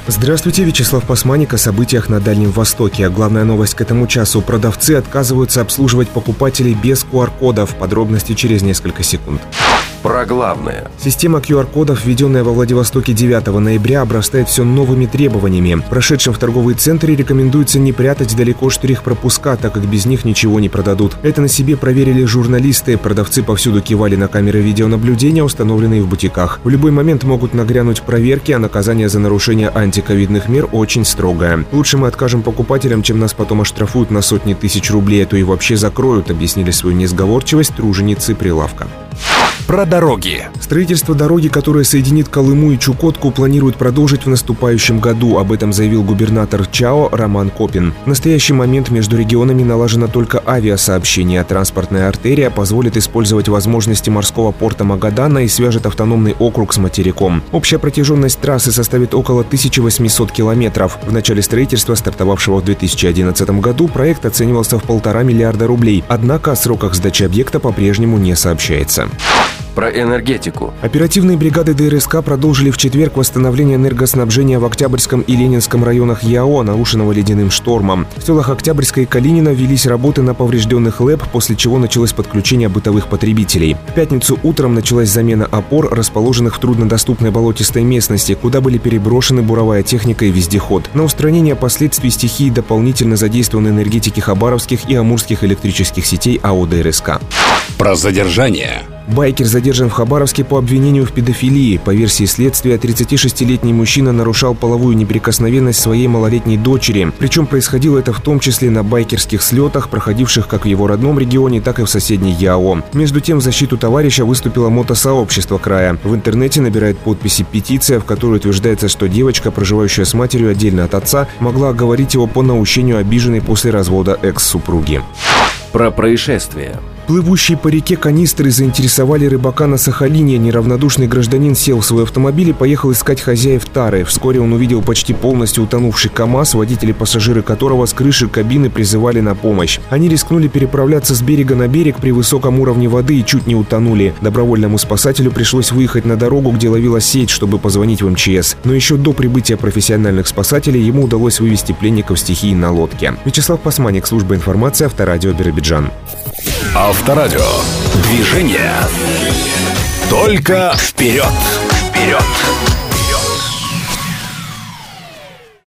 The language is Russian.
Здравствуйте, Вячеслав Пасманик о событиях на Дальнем Востоке. Главная новость к этому часу. Продавцы отказываются обслуживать покупателей без QR-кодов. Подробности через несколько секунд. Про главное. Система QR-кодов, введенная во Владивостоке 9 ноября, обрастает все новыми требованиями. Прошедшим в торговые центры рекомендуется не прятать далеко штрих-пропуска, так как без них ничего не продадут. Это на себе проверили журналисты. Продавцы повсюду кивали на камеры видеонаблюдения, установленные в бутиках. В любой момент могут нагрянуть проверки, а наказание за нарушение антиковидных мер очень строгое. Лучше мы откажем покупателям, чем нас потом оштрафуют на сотни тысяч рублей, а то и вообще закроют, объяснили свою несговорчивость труженицы прилавка. Про дороги. Строительство дороги, которая соединит Колыму и Чукотку, планируют продолжить в наступающем году. Об этом заявил губернатор ЧАО Роман Копин. В настоящий момент между регионами налажено только авиасообщение. Транспортная артерия позволит использовать возможности морского порта Магадана и свяжет автономный округ с материком. Общая протяженность трассы составит около 1800 километров. В начале строительства, стартовавшего в 2011 году, проект оценивался в 1,5 миллиарда рублей. Однако о сроках сдачи объекта по-прежнему не сообщается. Про энергетику. Оперативные бригады ДРСК продолжили в четверг восстановление энергоснабжения в Октябрьском и Ленинском районах ЯО, нарушенного ледяным штормом. В селах Октябрьска и Калинина велись работы на поврежденных ЛЭП, после чего началось подключение бытовых потребителей. В пятницу утром началась замена опор, расположенных в труднодоступной болотистой местности, куда были переброшены буровая техника и вездеход. На устранение последствий стихии дополнительно задействованы энергетики хабаровских и амурских электрических сетей АО ДРСК. Про задержание. Байкер задержан в Хабаровске по обвинению в педофилии. По версии следствия, 36-летний мужчина нарушал половую неприкосновенность своей малолетней дочери. Причем происходило это в том числе на байкерских слетах, проходивших как в его родном регионе, так и в соседней ЯО. Между тем, в защиту товарища выступило мотосообщество края. В интернете набирает подписи петиция, в которой утверждается, что девочка, проживающая с матерью отдельно от отца, могла оговорить его по наущению обиженной после развода экс-супруги. Про происшествие. Плывущие по реке канистры заинтересовали рыбака на Сахалине. Неравнодушный гражданин сел в свой автомобиль и поехал искать хозяев тары. Вскоре он увидел почти полностью утонувший КАМАЗ, водители и пассажиры которого с крыши кабины призывали на помощь. Они рискнули переправляться с берега на берег при высоком уровне воды и чуть не утонули. Добровольному спасателю пришлось выехать на дорогу, где ловила сеть, чтобы позвонить в МЧС. Но еще до прибытия профессиональных спасателей ему удалось вывести пленников стихии на лодке. Вячеслав Пасманик, служба информации, Авторадио Биробиджан. Авторадио. Движение. Только вперед. Вперед.